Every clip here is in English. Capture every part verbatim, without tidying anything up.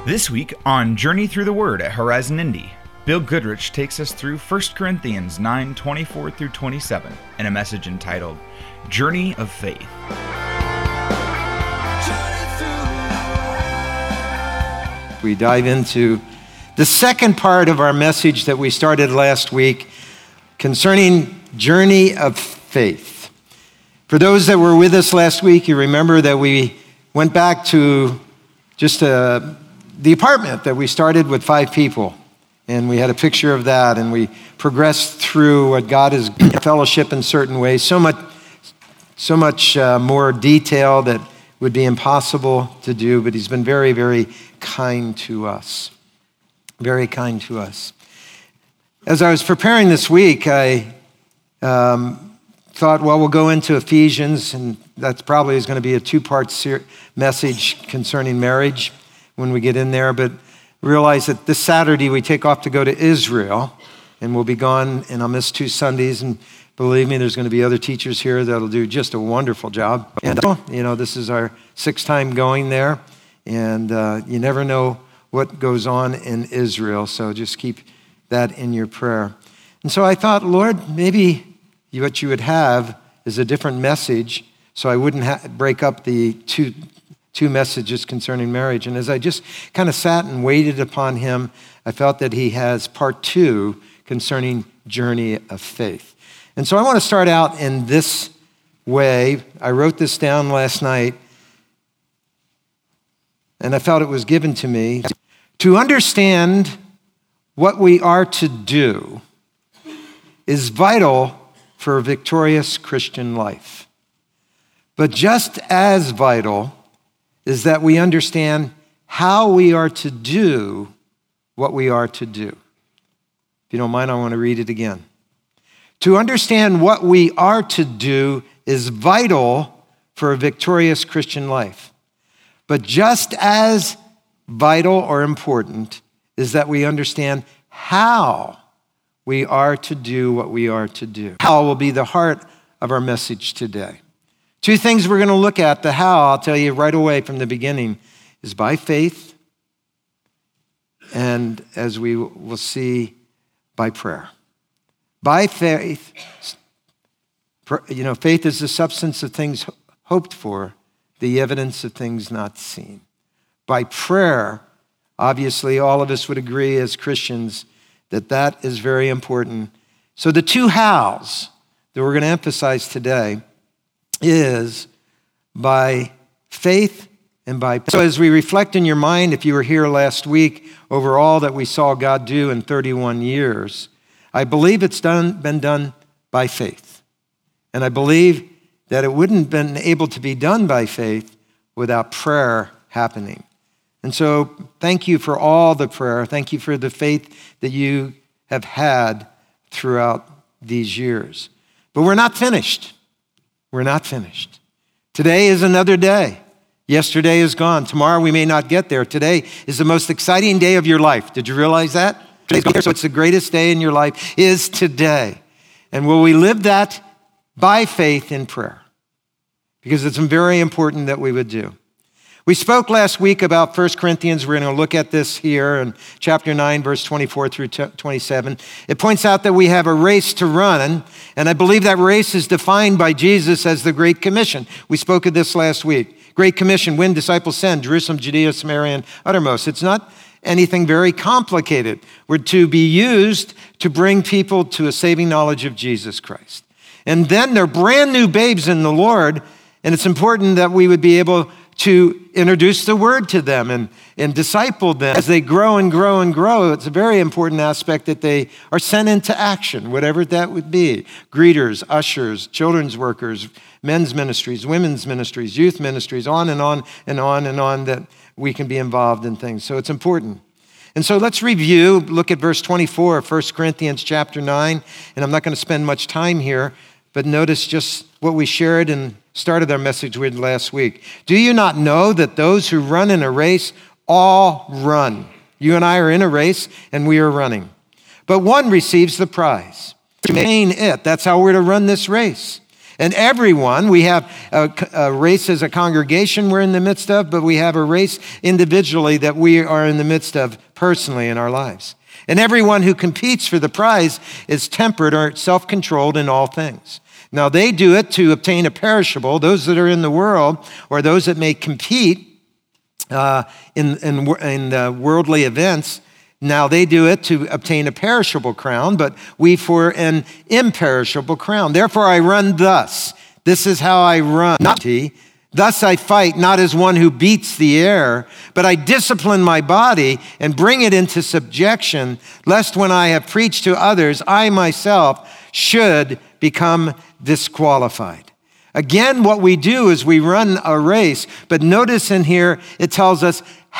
This week on Journey Through the Word at Horizon Indy, Bill Goodrich takes us through First Corinthians nine twenty-four through twenty-seven in a message entitled Journey of Faith. We dive into the second part of our message that we started last week concerning Journey of Faith. For those that were with us last week, you remember that we went back to just a the apartment that we started with five people, and we had a picture of that, and we progressed through what God is fellowship in certain ways, so much, so much uh, more detail that would be impossible to do, but he's been very, very kind to us, very kind to us. As I was preparing this week, I um, thought, well, we'll go into Ephesians, and that probably is going to be a two-part ser- message concerning marriage when we get in there, but realize that this Saturday we take off to go to Israel, and we'll be gone, and I'll miss two Sundays, and believe me, there's going to be other teachers here that'll do just a wonderful job. And, you know, this is our sixth time going there, and uh, you never know what goes on in Israel, so just keep that in your prayer. And so I thought, Lord, maybe what you would have is a different message, so I wouldn't ha- break up the two two messages concerning marriage. And as I just kind of sat and waited upon him, I felt that he has part two concerning journey of faith. And so I want to start out in this way. I wrote this down last night, and I felt it was given to me. To understand what we are to do is vital for a victorious Christian life. But just as vital is that we understand how we are to do what we are to do. If you don't mind, I want to read it again. To understand what we are to do is vital for a victorious Christian life. But just as vital or important is that we understand how we are to do what we are to do. How will be the heart of our message today. Two things we're going to look at. The how, I'll tell you right away from the beginning, is by faith, and as we will see, by prayer. By faith, you know, faith is the substance of things hoped for, the evidence of things not seen. By prayer, obviously all of us would agree as Christians that that is very important. So the two hows that we're going to emphasize today is by faith and by prayer. So as we reflect in your mind, if you were here last week, over all that we saw God do in thirty-one years, I believe it's done, been done by faith. And I believe that it wouldn't have been able to be done by faith without prayer happening. And so thank you for all the prayer. Thank you for the faith that you have had throughout these years. But we're not finished. We're not finished. Today is another day. Yesterday is gone. Tomorrow we may not get there. Today is the most exciting day of your life. Did you realize that? Today's gone. So it's the greatest day in your life is today. And will we live that by faith in prayer? Because it's very important that we would do. We spoke last week about First Corinthians. We're going to look at this here in chapter nine, verse twenty-four through twenty-seven. It points out that we have a race to run, and I believe that race is defined by Jesus as the Great Commission. We spoke of this last week. Great Commission, win, disciples, send, Jerusalem, Judea, Samaria, and uttermost. It's not anything very complicated. We're to be used to bring people to a saving knowledge of Jesus Christ. And then they're brand new babes in the Lord, and it's important that we would be able to introduce the word to them and, and disciple them. As they grow and grow and grow, it's a very important aspect that they are sent into action, whatever that would be. Greeters, ushers, children's workers, men's ministries, women's ministries, youth ministries, on and on and on and on, that we can be involved in things. So it's important. And so let's review, look at verse twenty-four of First Corinthians chapter nine, and I'm not going to spend much time here, but notice just what we shared and started our message with last week. Do you not know that those who run in a race all run? You and I are in a race, and we are running. But one receives the prize. To maintain it, that's how we're to run this race. And everyone, we have a, a race as a congregation we're in the midst of, but we have a race individually that we are in the midst of personally in our lives. And everyone who competes for the prize is tempered or self-controlled in all things. Now, they do it to obtain a perishable. Those that are in the world, or those that may compete uh, in, in, in uh, worldly events, now they do it to obtain a perishable crown, but we for an imperishable crown. Therefore I run thus. This is how I run. Thus I fight, not as one who beats the air, but I discipline my body and bring it into subjection, lest when I have preached to others, I myself should become disqualified. Again, what we do is we run a race, but notice in here, it tells us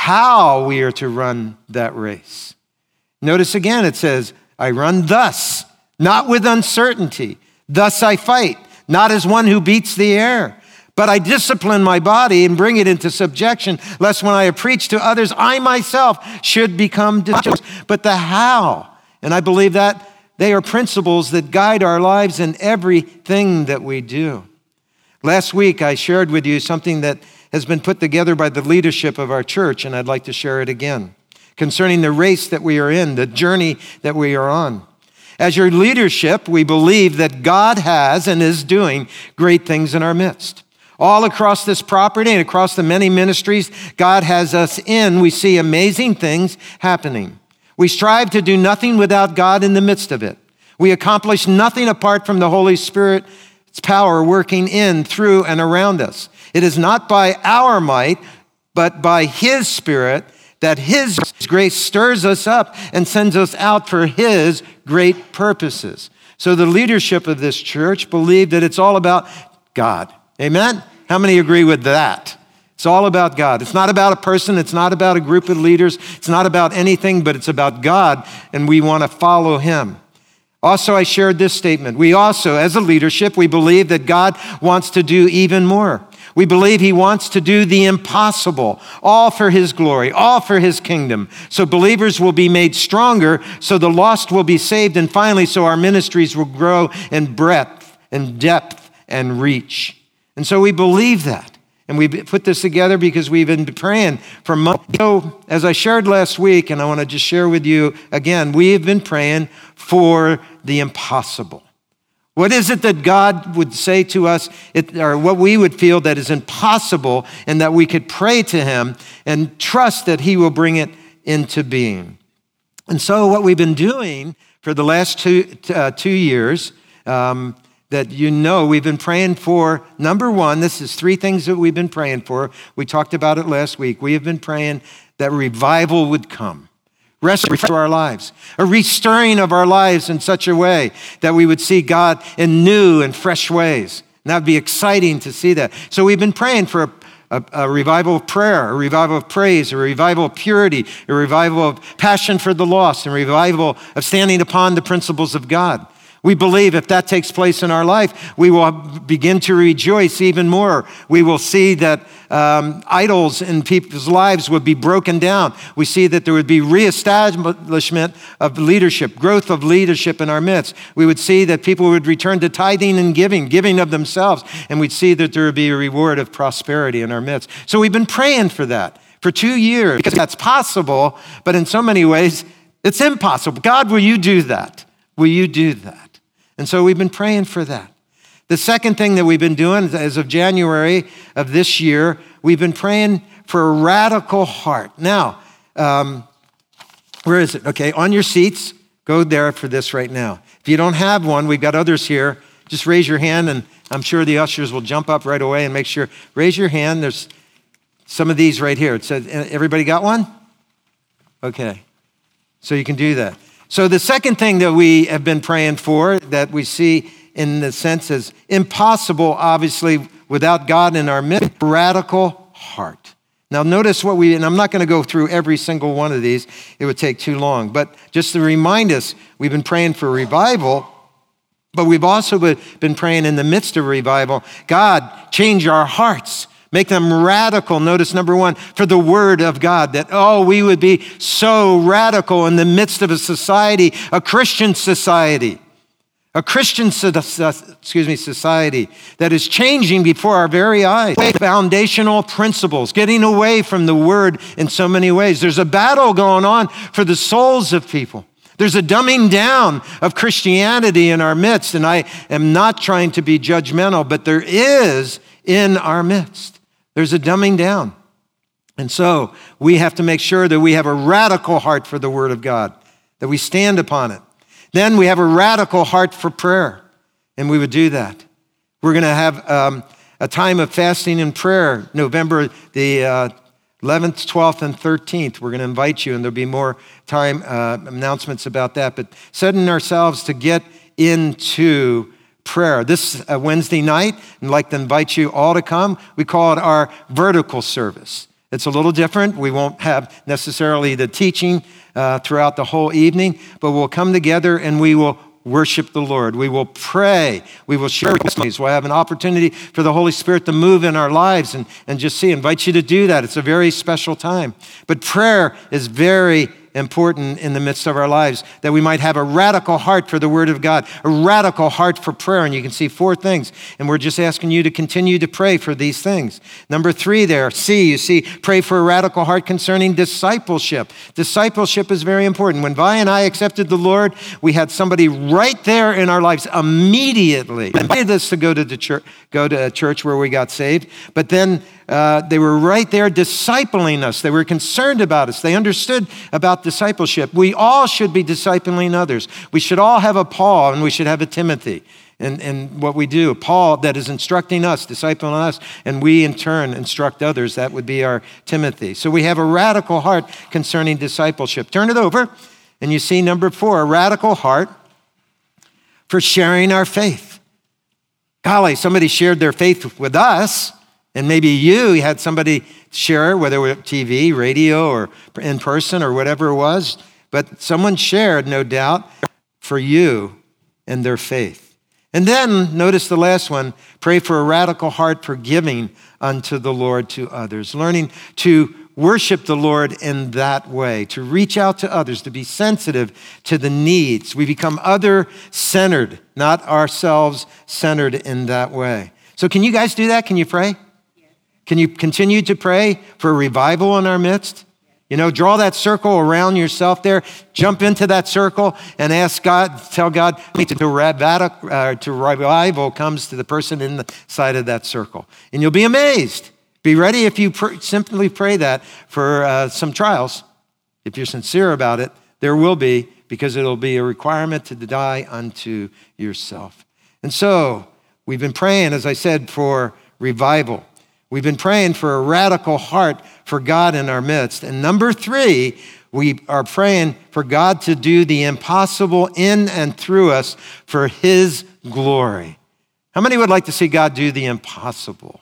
how we are to run that race. Notice again, it says, I run thus, not with uncertainty. Thus I fight, not as one who beats the air, but I discipline my body and bring it into subjection, lest when I have preached to others, I myself should become disqualified. But the how, and I believe that they are principles that guide our lives in everything that we do. Last week, I shared with you something that has been put together by the leadership of our church, and I'd like to share it again, concerning the race that we are in, the journey that we are on. As your leadership, we believe that God has and is doing great things in our midst. All across this property and across the many ministries God has us in, we see amazing things happening. We strive to do nothing without God in the midst of it. We accomplish nothing apart from the Holy Spirit's power working in, through, and around us. It is not by our might, but by His Spirit that His grace stirs us up and sends us out for His great purposes. So the leadership of this church believe that it's all about God. Amen? How many agree with that? It's all about God. It's not about a person. It's not about a group of leaders. It's not about anything, but it's about God, and we want to follow Him. Also, I shared this statement. We also, as a leadership, we believe that God wants to do even more. We believe He wants to do the impossible, all for His glory, all for His kingdom. So believers will be made stronger, so the lost will be saved, and finally, so our ministries will grow in breadth and depth and reach. And so we believe that. And we put this together because we've been praying for months. So as I shared last week, and I want to just share with you again, we have been praying for the impossible. What is it that God would say to us, it, or what we would feel that is impossible, and that we could pray to Him and trust that He will bring it into being? And so what we've been doing for the last two, uh, two years, um, that you know we've been praying for, number one, this is three things that we've been praying for. We talked about it last week. We have been praying that revival would come. Restore our lives, a restoring of our lives in such a way that we would see God in new and fresh ways. And that would be exciting to see that. So we've been praying for a, a, a revival of prayer, a revival of praise, a revival of purity, a revival of passion for the lost, and a revival of standing upon the principles of God. We believe if that takes place in our life, we will begin to rejoice even more. We will see that um, idols in people's lives would be broken down. We see that there would be reestablishment of leadership, growth of leadership in our midst. We would see that people would return to tithing and giving, giving of themselves, and we'd see that there would be a reward of prosperity in our midst. So we've been praying for that for two years because that's possible, but in so many ways, it's impossible. God, will you do that? Will you do that? And so we've been praying for that. The second thing that we've been doing as of January of this year, we've been praying for a radical heart. Now, um, where is it? Okay, on your seats, go there for this right now. If you don't have one, we've got others here. Just raise your hand, and I'm sure the ushers will jump up right away and make sure. Raise your hand. There's some of these right here. It says, everybody got one? Okay, so you can do that. So the second thing that we have been praying for, that we see in the sense is impossible, obviously, without God in our midst, radical heart. Now notice what we, and I'm not going to go through every single one of these, it would take too long, but just to remind us, we've been praying for revival, but we've also been praying in the midst of revival, God, change our hearts. Make them radical. Notice number one, for the word of God, that, oh, we would be so radical in the midst of a society, a Christian society, A Christian excuse me, society that is changing before our very eyes. Foundational principles, getting away from the word in so many ways. There's a battle going on for the souls of people. There's a dumbing down of Christianity in our midst, and I am not trying to be judgmental, but there is in our midst. There's a dumbing down. And so we have to make sure that we have a radical heart for the word of God, that we stand upon it. Then we have a radical heart for prayer, and we would do that. We're going to have um, a time of fasting and prayer, November the uh, eleventh, twelfth, and thirteenth. We're going to invite you, and there'll be more time uh, announcements about that. But setting ourselves to get into prayer. This uh, Wednesday night, I'd like to invite you all to come. We call it our vertical service. It's a little different. We won't have necessarily the teaching uh, throughout the whole evening, but we'll come together and we will worship the Lord. We will pray. We will share testimonies. We'll have an opportunity for the Holy Spirit to move in our lives and, and just see. I invite you to do that. It's a very special time. But prayer is very important in the midst of our lives, that we might have a radical heart for the word of God, a radical heart for prayer. And you can see four things. And we're just asking you to continue to pray for these things. Number three there, C, you see, pray for a radical heart concerning discipleship. Discipleship is very important. When Vi and I accepted the Lord, we had somebody right there in our lives immediately. They invited us to go to the church, go to a church where we got saved. But then uh, they were right there discipling us. They were concerned about us. They understood about discipleship. We all should be discipling others. We should all have a Paul and we should have a Timothy in, in what we do. Paul that is instructing us, discipling us, and we in turn instruct others. That would be our Timothy. So we have a radical heart concerning discipleship. Turn it over and you see number four, a radical heart for sharing our faith. Golly, somebody shared their faith with us, and maybe you had somebody share it, whether it was T V, radio, or in person, or whatever it was. But someone shared, no doubt, for you and their faith. And then, notice the last one, pray for a radical heart for giving unto the Lord to others. Learning to worship the Lord in that way, to reach out to others, to be sensitive to the needs. We become other-centered, not ourselves-centered in that way. So can you guys do that? Can you pray? Can you continue to pray for revival in our midst? You know, draw that circle around yourself there, jump into that circle and ask God, tell God to, uh, to revival comes to the person inside of that circle. And you'll be amazed. Be ready if you pr- simply pray that for uh, some trials. If you're sincere about it, there will be, because it'll be a requirement to die unto yourself. And so we've been praying, as I said, for revival. We've been praying for a radical heart for God in our midst. And number three, we are praying for God to do the impossible in and through us for his glory. How many would like to see God do the impossible?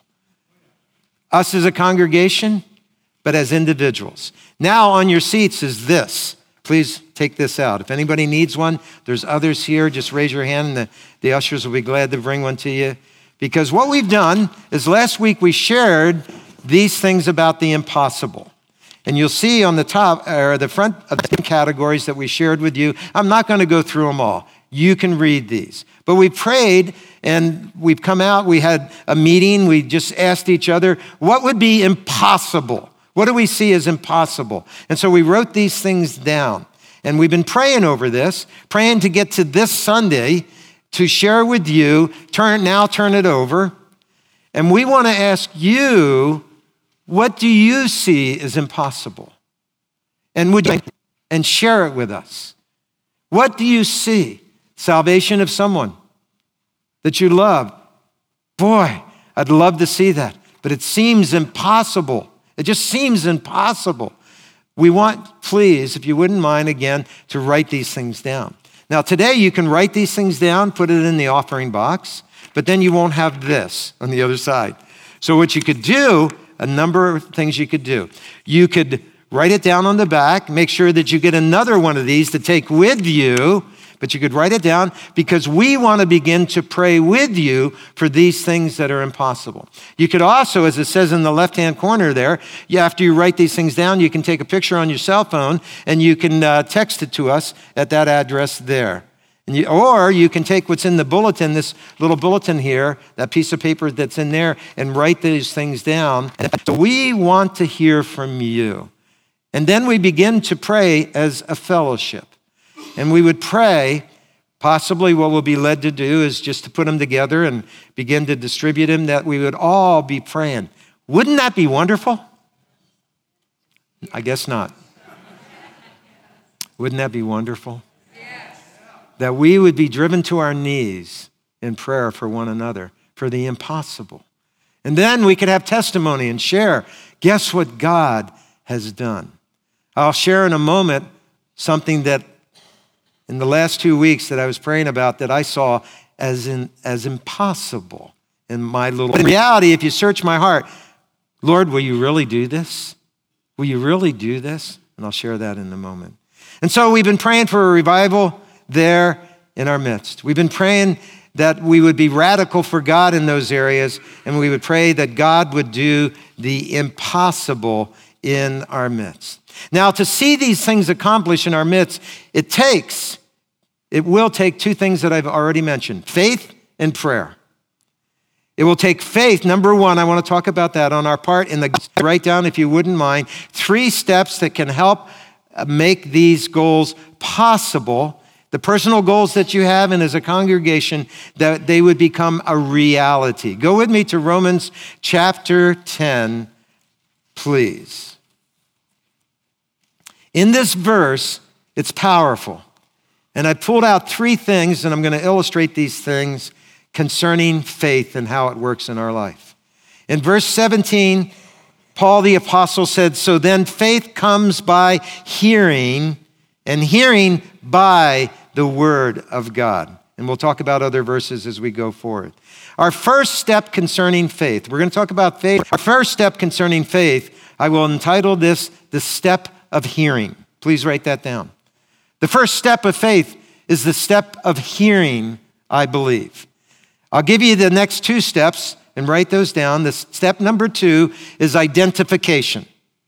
Us as a congregation, but as individuals. Now on your seats is this. Please take this out. If anybody needs one, there's others here. Just raise your hand and the, the ushers will be glad to bring one to you. Because what we've done is last week we shared these things about the impossible. And you'll see on the top, or the front of the categories that we shared with you, I'm not going to go through them all. You can read these. But we prayed and we've come out, we had a meeting, we just asked each other, what would be impossible? What do we see as impossible? And so we wrote these things down. And we've been praying over this, praying to get to this Sunday to share with you, turn now turn it over. And we want to ask you, what do you see as impossible? And would you and share it with us? What do you see? Salvation of someone that you love. Boy, I'd love to see that, but it seems impossible. It just seems impossible. We want, please, if you wouldn't mind again, to write these things down. Now today you can write these things down, put it in the offering box, but then you won't have this on the other side. So what you could do, a number of things you could do. You could write it down on the back, make sure that you get another one of these to take with you, but you could write it down because we want to begin to pray with you for these things that are impossible. You could also, as it says in the left-hand corner there, you, after you write these things down, you can take a picture on your cell phone and you can uh, text it to us at that address there. And you, or you can take what's in the bulletin, this little bulletin here, that piece of paper that's in there, and write these things down. So we want to hear from you. And then we begin to pray as a fellowship. And we would pray, possibly what we'll be led to do is just to put them together and begin to distribute them, that we would all be praying. Wouldn't that be wonderful? I guess not. Wouldn't that be wonderful? That we would be driven to our knees in prayer for one another, for the impossible. And then we could have testimony and share. Guess what God has done? I'll share in a moment something that in the last two weeks that I was praying about that I saw as in, as impossible in my little... In reality, if you search my heart, Lord, will you really do this? Will you really do this? And I'll share that in a moment. And so we've been praying for a revival there in our midst. We've been praying that we would be radical for God in those areas, and we would pray that God would do the impossible in our midst. Now, to see these things accomplished in our midst, it takes, it will take two things that I've already mentioned, faith and prayer. It will take faith. Number one, I want to talk about that on our part. In the write down, if you wouldn't mind, three steps that can help make these goals possible. The personal goals that you have, and as a congregation, that they would become a reality. Go with me to Romans chapter ten, please. In this verse, it's powerful. And I pulled out three things, and I'm going to illustrate these things concerning faith and how it works in our life. In verse seventeen, Paul the apostle said, "So then faith comes by hearing, and hearing by the word of God." And we'll talk about other verses as we go forward. Our first step concerning faith, we're going to talk about faith. Our first step concerning faith, I will entitle this the step of hearing. Please write that down. The first step of faith is the step of hearing, I believe. I'll give you the next two steps and write those down. The step number two is identification.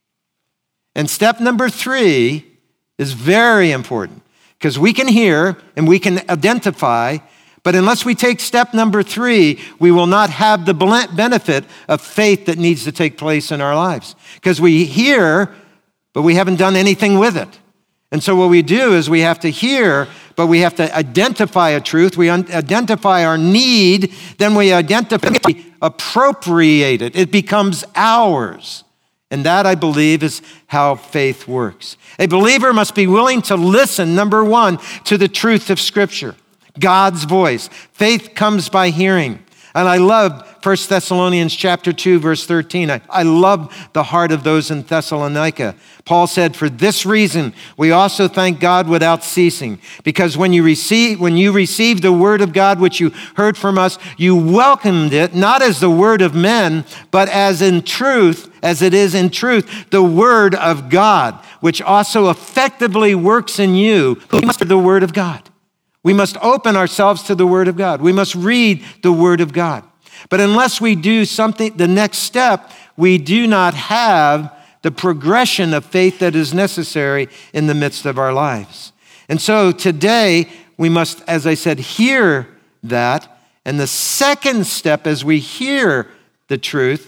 And step number three is very important, because we can hear and we can identify, but unless we take step number three, we will not have the benefit of faith that needs to take place in our lives. Because we hear, but we haven't done anything with it. And so what we do is we have to hear, but we have to identify a truth. We un- identify our need, then we identify, we appropriate it. It becomes ours. And that, I believe, is how faith works. A believer must be willing to listen, number one, to the truth of Scripture, God's voice. Faith comes by hearing. And I love First Thessalonians chapter two, verse thirteen. I, I love the heart of those in Thessalonica. Paul said, "For this reason, we also thank God without ceasing, because when you receive, when you received the word of God, which you heard from us, you welcomed it, not as the word of men, but as in truth, as it is in truth, the word of God, which also effectively works in you who must the word of God." We must open ourselves to the word of God. We must read the word of God. But unless we do something, the next step, we do not have the progression of faith that is necessary in the midst of our lives. And so today, we must, as I said, hear that. And the second step as we hear the truth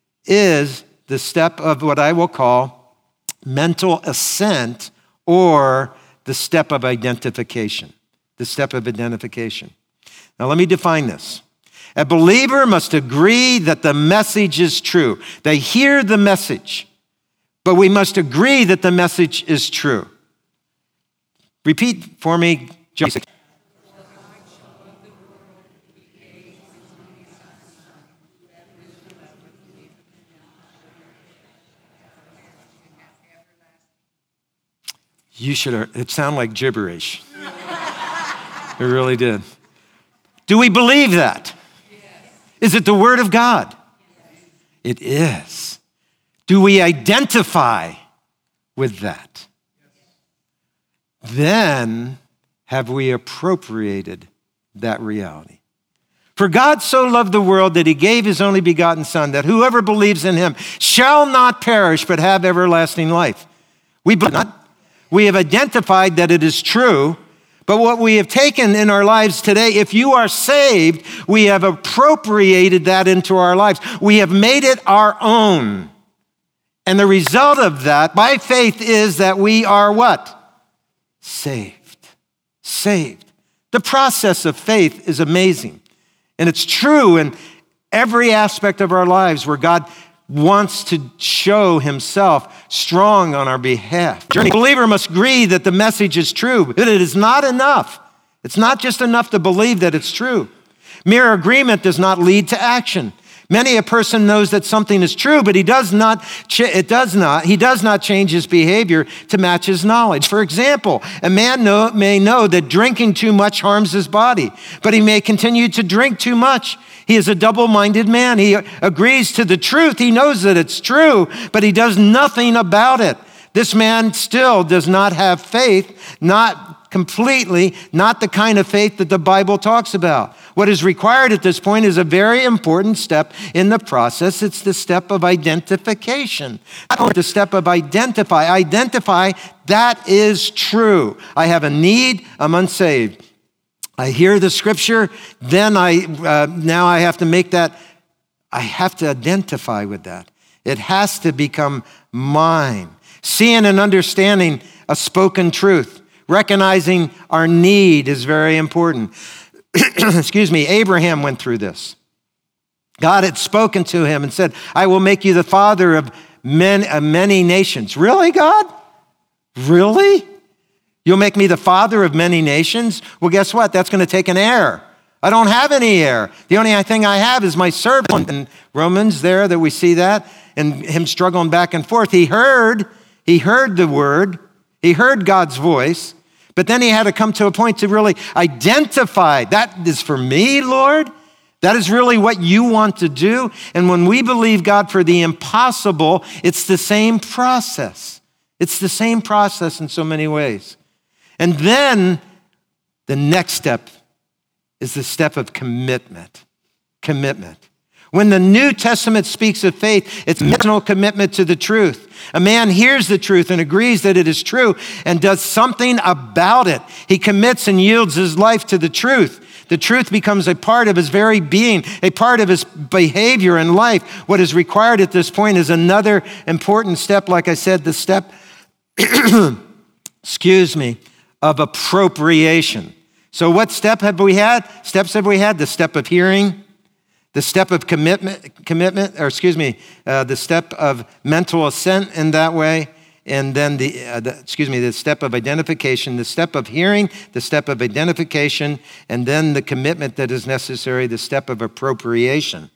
is the step of what I will call mental assent, or the step of identification. The step of identification. Now let me define this. A believer must agree that the message is true. They hear the message, but we must agree that the message is true. Repeat for me, John. You should have, it sounded like gibberish. It really did. Do we believe that? Yes. Is it the word of God? Yes. It is. Do we identify with that? Yes. Then have we appropriated that reality? For God so loved the world that he gave his only begotten Son, that whoever believes in him shall not perish but have everlasting life. We believe not. We have identified that it is true. But what we have taken in our lives today, if you are saved, we have appropriated that into our lives. We have made it our own. And the result of that, by faith, is that we are what? Saved. Saved. The process of faith is amazing. And it's true in every aspect of our lives where God wants to show himself strong on our behalf. The believer must agree that the message is true, but it is not enough. It's not just enough to believe that it's true. Mere agreement does not lead to action. Many a person knows that something is true, but he does not, it does not, he does not change his behavior to match his knowledge. For example, a man know, may know that drinking too much harms his body, but he may continue to drink too much. He is a double-minded man. He agrees to the truth. He knows that it's true, but he does nothing about it. This man still does not have faith, not completely, not the kind of faith that the Bible talks about. What is required at this point is a very important step in the process. It's the step of identification. The step of identify. Identify, that is true. I have a need, I'm unsaved. I hear the scripture, then I uh, now I have to make that, I have to identify with that. It has to become mine. Seeing and understanding a spoken truth, recognizing our need is very important. Excuse me, Abraham went through this. God had spoken to him and said, I will make you the father of many, of many nations. Really, God? Really? You'll make me the father of many nations? Well, guess what? That's going to take an heir. I don't have any heir. The only thing I have is my servant. In Romans there that we see that, and him struggling back and forth. He heard, he heard the word, he heard God's voice, but then he had to come to a point to really identify, that is for me, Lord. That is really what you want to do. And when we believe God for the impossible, it's the same process. It's the same process in so many ways. And then the next step is the step of commitment. Commitment. When the New Testament speaks of faith, it's a personal commitment to the truth. A man hears the truth and agrees that it is true and does something about it. He commits and yields his life to the truth. The truth becomes a part of his very being, a part of his behavior and life. What is required at this point is another important step, like I said, the step, excuse me, of appropriation. So what step have we had? Steps have we had? The step of hearing, the step of commitment, commitment, or excuse me, uh, the step of mental assent in that way, and then the, uh, the, excuse me, the step of identification, the step of hearing, the step of identification, and then the commitment that is necessary, the step of appropriation.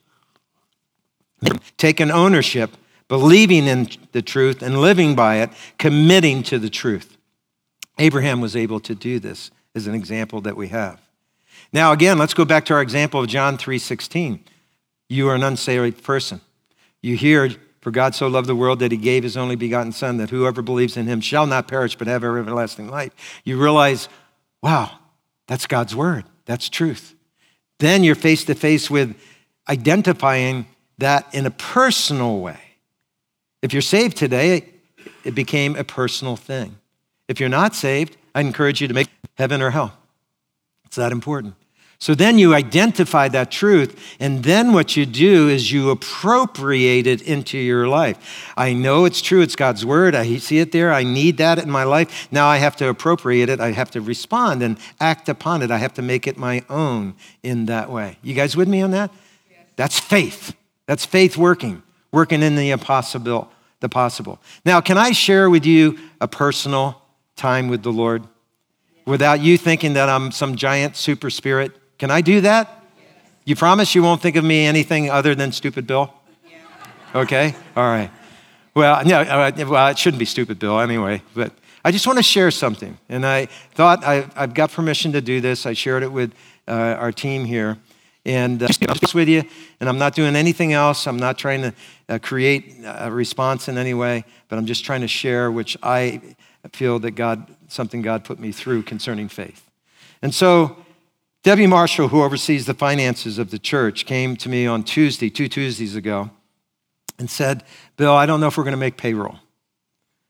Taking ownership, believing in the truth and living by it, committing to the truth. Abraham was able to do this as an example that we have. Now, again, let's go back to our example of John three sixteen. You are an unsaved person. You hear, for God so loved the world that he gave his only begotten son, that whoever believes in him shall not perish but have everlasting life. You realize, wow, that's God's word. That's truth. Then you're face to face with identifying that in a personal way. If you're saved today, it became a personal thing. If you're not saved, I encourage you to make heaven or hell. It's that important. So then you identify that truth, and then what you do is you appropriate it into your life. I know it's true, it's God's word, I see it there, I need that in my life. Now I have to appropriate it, I have to respond and act upon it. I have to make it my own in that way. You guys with me on that? Yes. That's faith. That's faith working, working in the impossible, the possible. Now, can I share with you a personal time with the Lord without you thinking that I'm some giant super spirit? Can I do that? Yes. You promise you won't think of me anything other than stupid Bill? Yeah. Okay, all right. Well, no, well, it shouldn't be stupid Bill anyway, but I just want to share something. And I thought I, I've got permission to do this. I shared it with uh, our team here. And uh, just with you, and I'm not doing anything else. I'm not trying to uh, create a response in any way, but I'm just trying to share, which I feel that God, something God put me through concerning faith. And so Debbie Marshall, who oversees the finances of the church, came to me on Tuesday, two Tuesdays ago, and said, Bill, I don't know if we're going to make payroll.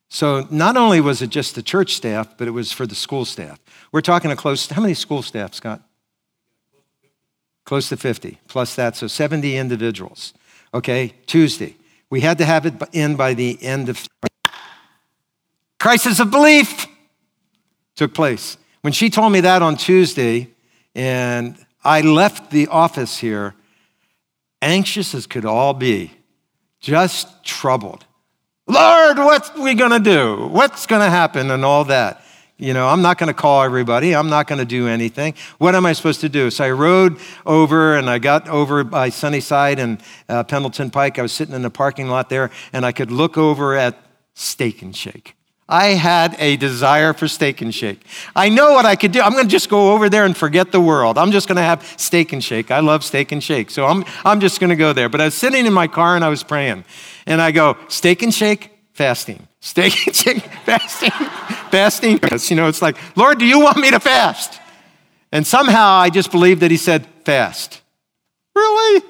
So not only was it just the church staff, but it was for the school staff. We're talking a close, how many school staff, Scott? Close to fifty, plus that, so seventy individuals. Okay, Tuesday. We had to have it in by the end of, crisis of belief took place. When she told me that on Tuesday, and I left the office here, anxious as could all be, just troubled. Lord, what's we gonna do? What's gonna happen and all that? You know, I'm not gonna call everybody. I'm not gonna do anything. What am I supposed to do? So I rode over and I got over by Sunnyside and uh, Pendleton Pike. I was sitting in the parking lot there and I could look over at Steak and Shake. I had a desire for Steak and Shake. I know what I could do. I'm gonna just go over there and forget the world. I'm just gonna have Steak and Shake. I love Steak and Shake. So I'm, I'm just gonna go there. But I was sitting in my car and I was praying. And I go, Steak and Shake, fasting. Steak and Shake, fasting, fasting. You know, it's like, Lord, do you want me to fast? And somehow I just believed that he said, fast. Really?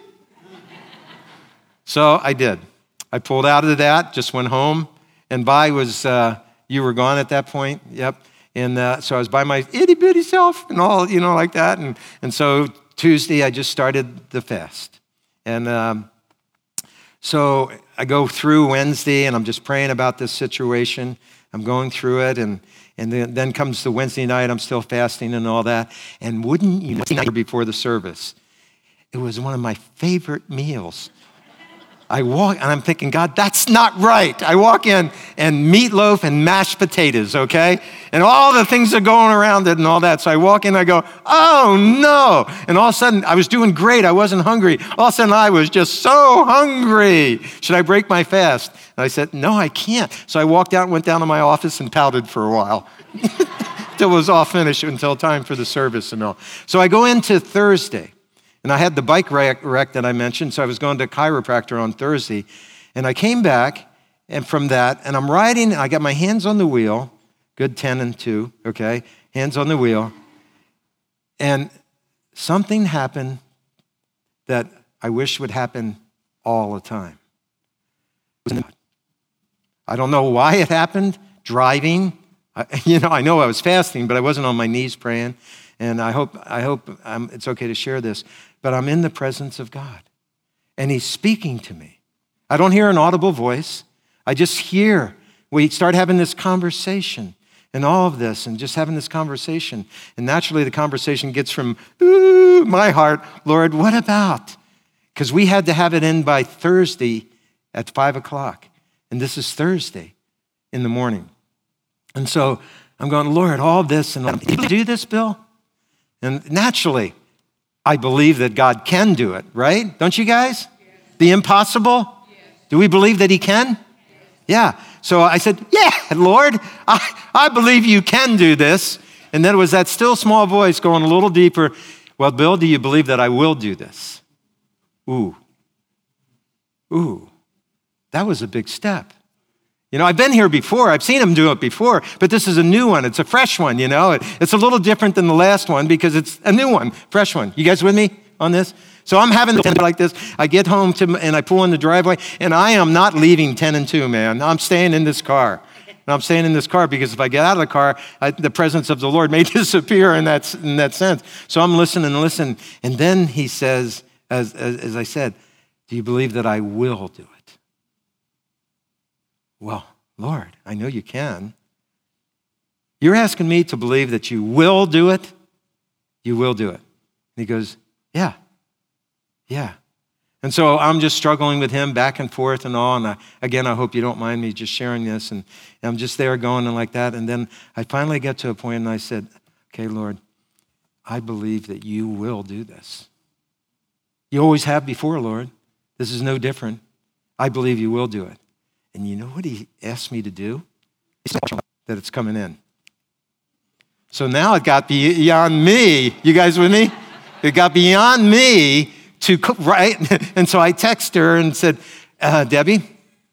So I did. I pulled out of that, just went home. And Vi was, uh, you were gone at that point, yep. And uh, so I was by my itty bitty self and all, you know, like that. And, and so Tuesday I just started the fast. And um, so I go through Wednesday and I'm just praying about this situation. I'm going through it and, and then, then comes the Wednesday night, I'm still fasting and all that. And wouldn't you know, before the service, it was one of my favorite meals. I walk, and I'm thinking, God, that's not right. I walk in, and meatloaf and mashed potatoes, okay? And all the things are going around it and all that. So I walk in, I go, oh, no. And all of a sudden, I was doing great. I wasn't hungry. All of a sudden, I was just so hungry. Should I break my fast? And I said, no, I can't. So I walked out and went down to my office and pouted for a while until it was all finished, until time for the service and all. So I go into Thursday. And I had the bike wreck, wreck that I mentioned, so I was going to a chiropractor on Thursday. And I came back, and from that, and I'm riding, I got my hands on the wheel, good ten and two, okay, hands on the wheel. And something happened that I wish would happen all the time. I don't know why it happened, driving. I, you know, I know I was fasting, but I wasn't on my knees praying. And I hope, I hope um, it's okay to share this, but I'm in the presence of God, and he's speaking to me. I don't hear an audible voice. I just hear, we start having this conversation and all of this, and just having this conversation. And naturally, the conversation gets from, ooh, my heart, Lord, what about? Because we had to have it in by Thursday at five o'clock, and this is Thursday in the morning. And so I'm going, Lord, all this, and I'm, did you do this, Bill? And naturally, I believe that God can do it, right? Don't you guys? Yes. The impossible? Yes. Do we believe that he can? Yes. Yeah. So I said, yeah, Lord, I, I believe you can do this. And then it was that still small voice going a little deeper. Well, Bill, do you believe that I will do this? Ooh. Ooh. That was a big step. You know, I've been here before. I've seen him do it before, but this is a new one. It's a fresh one, you know. It, it's a little different than the last one because it's a new one, fresh one. You guys with me on this? So I'm having the like this. I get home to and I pull in the driveway, and I am not leaving ten and two, man. I'm staying in this car. And I'm staying in this car because if I get out of the car, I, the presence of the Lord may disappear in that, in that sense. So I'm listening and listening. And then he says, as, as, as I said, do you believe that I will do it? Well, Lord, I know you can. You're asking me to believe that you will do it? You will do it. And he goes, yeah, yeah. And so I'm just struggling with him back and forth and all. And I, again, I hope you don't mind me just sharing this. And, and I'm just there going and like that. And then I finally get to a point and I said, okay, Lord, I believe that you will do this. You always have before, Lord. This is no different. I believe you will do it. And you know what he asked me to do? He said that it's coming in. So now it got beyond me. You guys with me? It got beyond me to, right? And so I texted her and said, uh, Debbie,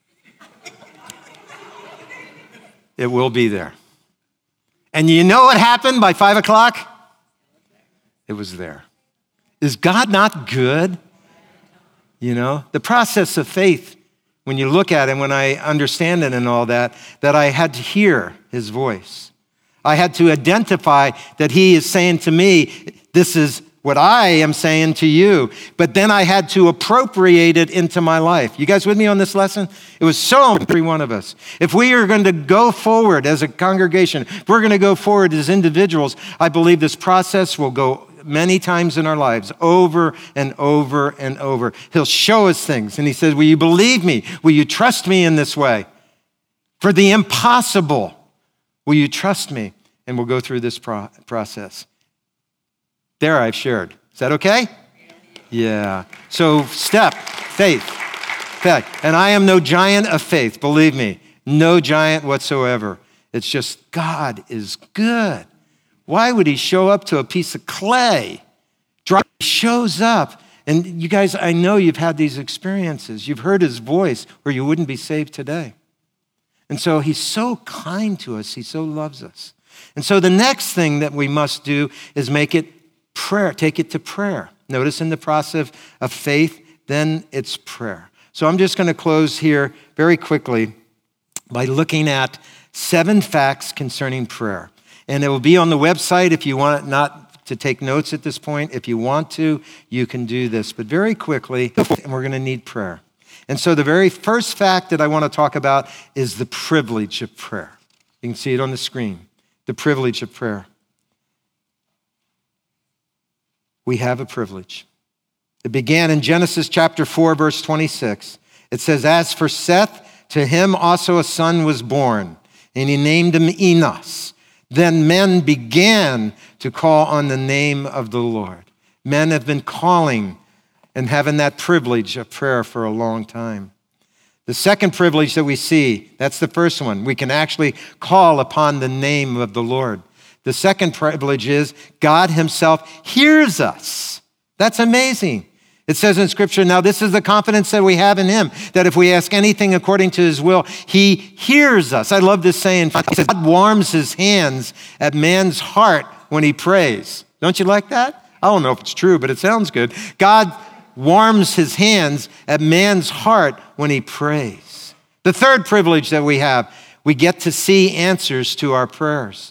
it will be there. And you know what happened by five o'clock? It was there. Is God not good? You know, the process of faith when you look at it, when I understand it and all that, that I had to hear his voice. I had to identify that he is saying to me, this is what I am saying to you. But then I had to appropriate it into my life. You guys with me on this lesson? It was so important for every one of us. If we are going to go forward as a congregation, if we're going to go forward as individuals, I believe this process will go many times in our lives, over and over and over. He'll show us things. And he says, will you believe me? Will you trust me in this way? For the impossible, will you trust me? And we'll go through this pro- process. There, I've shared. Is that okay? Yeah. So step, faith, faith. And I am no giant of faith, believe me. No giant whatsoever. It's just God is good. Why would he show up to a piece of clay? He shows up. And you guys, I know you've had these experiences. You've heard his voice or you wouldn't be saved today. And so he's so kind to us. He so loves us. And so the next thing that we must do is make it prayer, take it to prayer. Notice in the process of faith, then it's prayer. So I'm just going to close here very quickly by looking at seven facts concerning prayer. And it will be on the website if you want not to take notes at this point. If you want to, you can do this. But very quickly, and we're going to need prayer. And so the very first fact that I want to talk about is the privilege of prayer. You can see it on the screen. The privilege of prayer. We have a privilege. It began in Genesis chapter four, verse twenty-six. It says, as for Seth, to him also a son was born, and he named him Enos. Then men began to call on the name of the Lord. Men have been calling and having that privilege of prayer for a long time. The second privilege that we see, that's the first one. We can actually call upon the name of the Lord. The second privilege is God himself hears us. That's amazing. It says in Scripture, now this is the confidence that we have in him, that if we ask anything according to his will, he hears us. I love this saying. It says, God warms his hands at man's heart when he prays. Don't you like that? I don't know if it's true, but it sounds good. God warms his hands at man's heart when he prays. The third privilege that we have, we get to see answers to our prayers.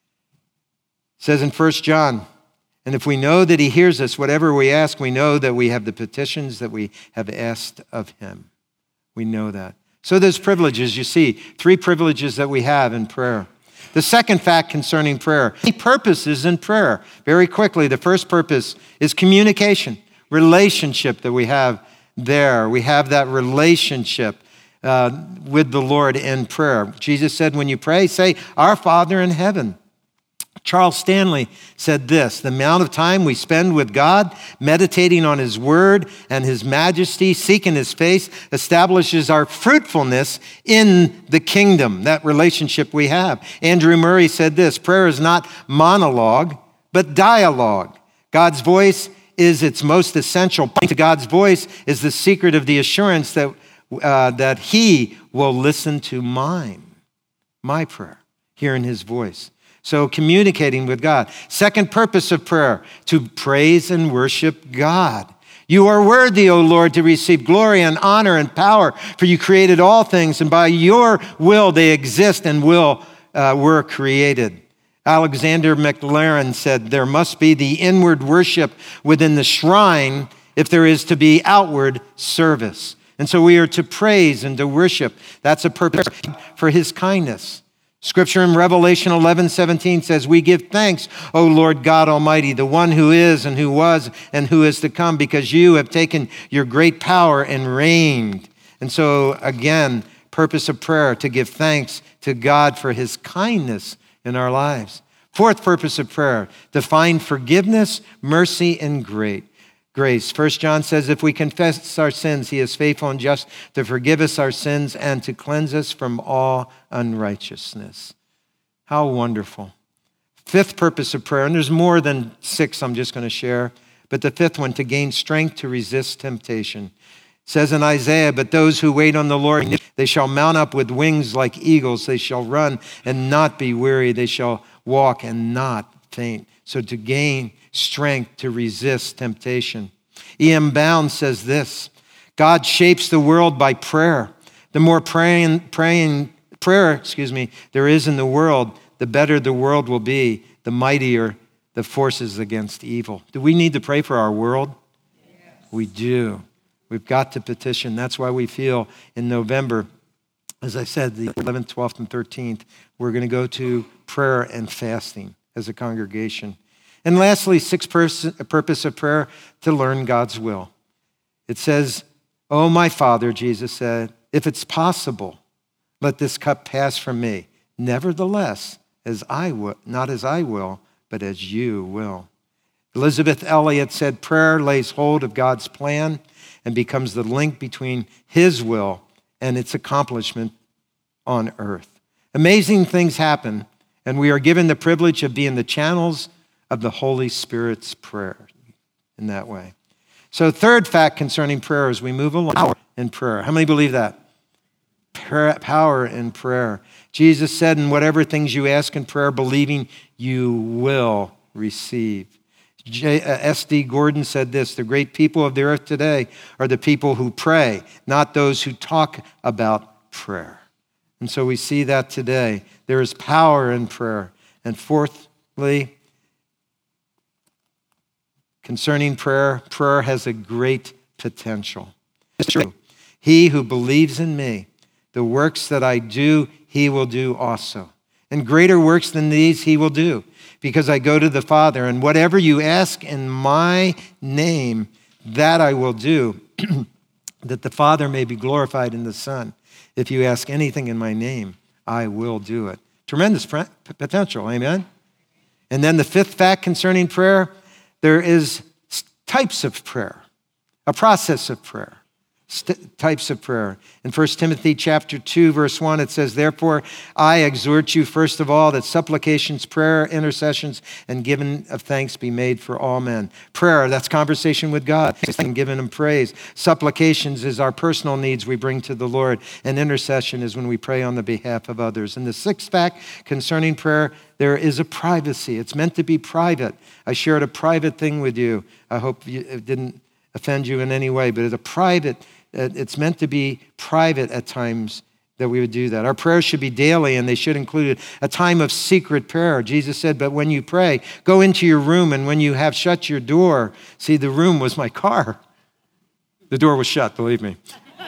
It says in First John, and if we know that he hears us, whatever we ask, we know that we have the petitions that we have asked of him. We know that. So there's privileges, you see, three privileges that we have in prayer. The second fact concerning prayer, the purposes in prayer. Very quickly, the first purpose is communication, relationship that we have there. We have that relationship uh, with the Lord in prayer. Jesus said, when you pray, say, our Father in heaven. Charles Stanley said this, the amount of time we spend with God, meditating on his word and his majesty, seeking his face, establishes our fruitfulness in the kingdom, that relationship we have. Andrew Murray said this, prayer is not monologue, but dialogue. God's voice is its most essential point. To God's voice is the secret of the assurance that, uh, that he will listen to mine, my prayer, hearing his voice. So communicating with God. Second purpose of prayer, to praise and worship God. You are worthy, O Lord, to receive glory and honor and power, for you created all things, and by your will they exist and will uh, were created. Alexander McLaren said, there must be the inward worship within the shrine if there is to be outward service. And so we are to praise and to worship. That's a purpose for his kindness. Scripture in Revelation eleven seventeen says, we give thanks, O Lord God Almighty, the one who is and who was and who is to come, because you have taken your great power and reigned. And so again, purpose of prayer, to give thanks to God for his kindness in our lives. Fourth purpose of prayer, to find forgiveness, mercy, and great grace. First John says, if we confess our sins, he is faithful and just to forgive us our sins and to cleanse us from all unrighteousness. How wonderful. Fifth purpose of prayer, and there's more than six I'm just going to share, but the fifth one, to gain strength to resist temptation. It says in Isaiah, but those who wait on the Lord, they shall mount up with wings like eagles. They shall run and not be weary. They shall walk and not faint. So to gain strength to resist temptation. E M Bounds says this, God shapes the world by prayer. The more praying, praying, prayer, excuse me, there is in the world, the better the world will be, the mightier the forces against evil. Do we need to pray for our world? Yes. We do. We've got to petition. That's why we feel in November, as I said, the eleventh, twelfth, and thirteenth, we're going to go to prayer and fasting as a congregation. And lastly, sixth purpose of prayer, to learn God's will. It says, "Oh, my Father," Jesus said, "if it's possible, let this cup pass from me. Nevertheless, as I will, not as I will, but as you will." Elizabeth Elliot said, prayer lays hold of God's plan and becomes the link between his will and its accomplishment on earth. Amazing things happen, and we are given the privilege of being the channels of the Holy Spirit's prayer in that way. So third fact concerning prayer as we move along in prayer. How many believe that? Power in prayer. Jesus said, "In whatever things you ask in prayer, believing, you will receive." J, uh, S D Gordon said this, "The great people of the earth today are the people who pray, not those who talk about prayer." And so we see that today. There is power in prayer. And fourthly, concerning prayer, prayer has a great potential. It's true. "He who believes in me, the works that I do, he will do also. And greater works than these he will do, because I go to the Father. And whatever you ask in my name, that I will do, that the Father may be glorified in the Son. If you ask anything in my name, I will do it." Tremendous potential, amen? And then the fifth fact concerning prayer, there is types of prayer, a process of prayer. St- types of prayer. In First Timothy chapter two, verse one, it says, "Therefore, I exhort you, first of all, that supplications, prayer, intercessions, and giving of thanks be made for all men." Prayer, that's conversation with God, and giving him praise. Supplications is our personal needs we bring to the Lord, and intercession is when we pray on the behalf of others. And the sixth fact concerning prayer, there is a privacy. It's meant to be private. I shared a private thing with you. I hope you, it didn't offend you in any way, but it's a private It's meant to be private at times that we would do that. Our prayers should be daily, and they should include a time of secret prayer. Jesus said, "But when you pray, go into your room, and when you have shut your door," see, the room was my car. The door was shut, believe me.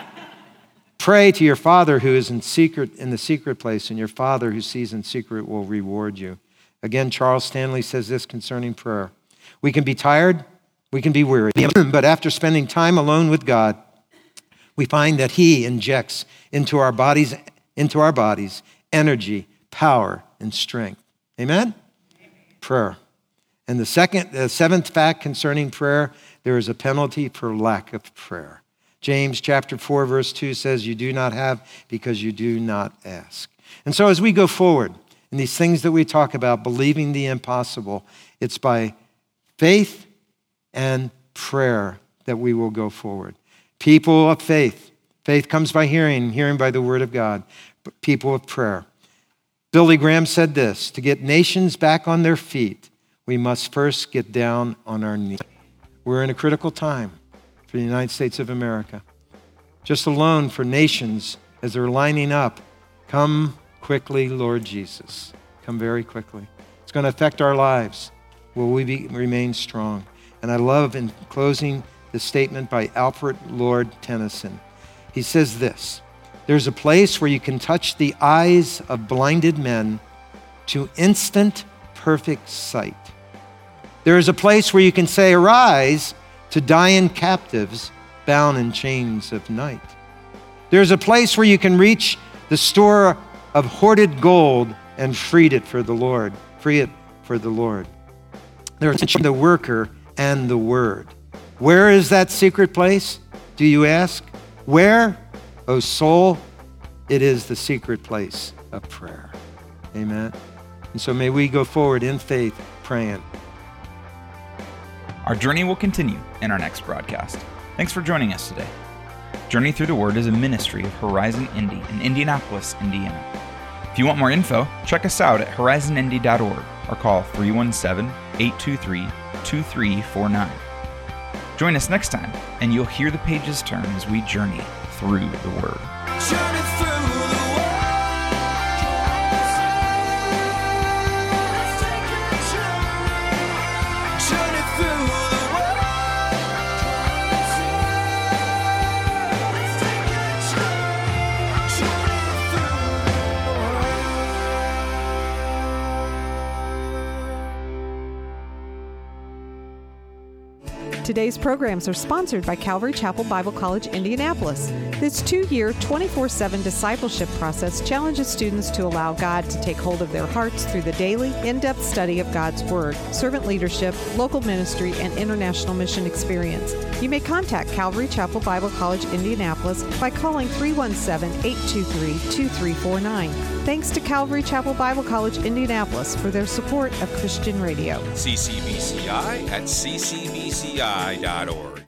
"Pray to your Father who is in secret, in the secret place, and your Father who sees in secret will reward you." Again, Charles Stanley says this concerning prayer. "We can be tired, we can be weary, but after spending time alone with God, we find that he injects into our bodies, into our bodies, energy, power, and strength." Amen? Amen. Prayer. And the second, the seventh fact concerning prayer, there is a penalty for lack of prayer. James chapter four, verse two says, "You do not have because you do not ask." And so as we go forward in these things that we talk about, believing the impossible, it's by faith and prayer that we will go forward. People of faith. Faith comes by hearing, hearing by the word of God. People of prayer. Billy Graham said this, "To get nations back on their feet, we must first get down on our knees." We're in a critical time for the United States of America. Just alone for nations as they're lining up, "Come quickly, Lord Jesus. Come very quickly." It's going to affect our lives. Will we be, remain strong? And I love, in closing, the statement by Alfred Lord Tennyson. He says this, "There's a place where you can touch the eyes of blinded men to instant perfect sight. There is a place where you can say, 'Arise,' to dying captives bound in chains of night. There's a place where you can reach the store of hoarded gold and freed it for the Lord, free it for the Lord. There's the worker and the word. Where is that secret place, do you ask? Where, O soul? It is the secret place of prayer." Amen. And so may we go forward in faith, praying. Our journey will continue in our next broadcast. Thanks for joining us today. Journey Through the Word is a ministry of Horizon Indy in Indianapolis, Indiana. If you want more info, check us out at horizon indy dot org or call three one seven, eight two three, two three four nine. Join us next time, and you'll hear the pages turn as we journey through the Word. Today's programs are sponsored by Calvary Chapel Bible College, Indianapolis. This two-year, twenty-four seven discipleship process challenges students to allow God to take hold of their hearts through the daily, in-depth study of God's Word, servant leadership, local ministry, and international mission experience. You may contact Calvary Chapel Bible College, Indianapolis by calling three one seven, eight two three, two three four nine. Thanks to Calvary Chapel Bible College, Indianapolis for their support of Christian radio. C C B C I at c c b c i dot org.